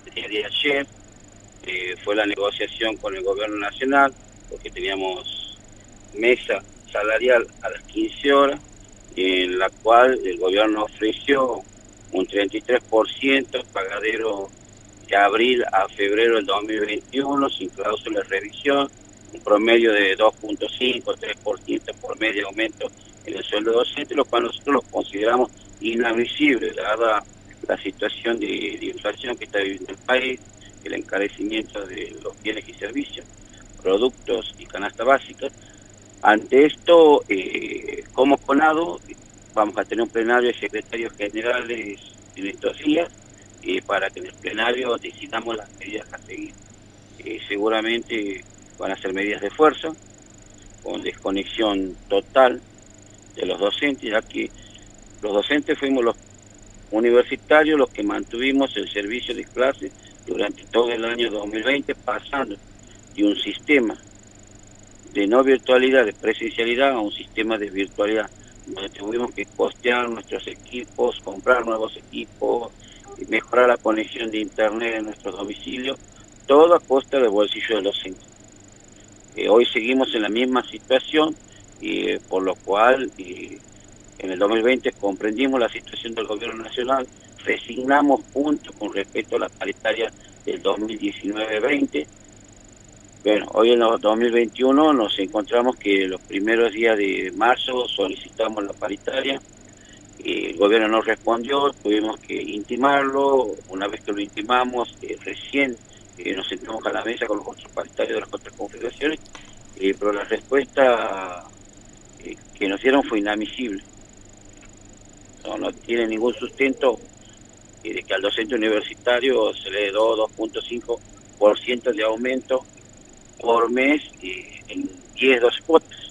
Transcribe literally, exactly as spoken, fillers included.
el día de ayer eh, fue la negociación con el gobierno nacional, porque teníamos mesa salarial a las quince horas, en la cual el gobierno ofreció un treinta y tres por ciento pagadero de abril a febrero del dos mil veintiuno, sin cláusula de revisión, un promedio de dos punto cinco, tres por ciento por medio aumento en el sueldo docente, lo cual nosotros lo consideramos inadmisible, dada la situación de, de inflación que está viviendo el país, el encarecimiento de los bienes y servicios, productos y canasta básica. Ante esto, eh, como CONADO, vamos a tener un plenario de secretarios generales en estos días, eh, para que en el plenario decidamos las medidas a seguir. Eh, seguramente van a ser medidas de fuerza, con desconexión total de los docentes, ya que los docentes fuimos los universitarios los que mantuvimos el servicio de clase durante todo el año dos mil veinte, pasando de un sistema de no virtualidad, de presencialidad, a un sistema de virtualidad, donde tuvimos que costear nuestros equipos, comprar nuevos equipos, mejorar la conexión de internet en nuestros domicilios, todo a costa del bolsillo de los docentes. Eh, hoy seguimos en la misma situación, eh, por lo cual eh, en el dos mil veinte comprendimos la situación del gobierno nacional, resignamos puntos con respecto a la paritaria del dos mil diecinueve veinte. Bueno, hoy en el dos mil veintiuno nos encontramos que los primeros días de marzo solicitamos la paritaria, el gobierno no respondió, tuvimos que intimarlo. Una vez que lo intimamos, eh, recién eh, nos sentamos a la mesa con los otros paritarios de las otras confederaciones, eh, pero la respuesta eh, que nos dieron fue inadmisible. No, no tiene ningún sustento eh, de que al docente universitario se le dé dos punto cinco por ciento de aumento por mes eh, en diez, doce cuotas.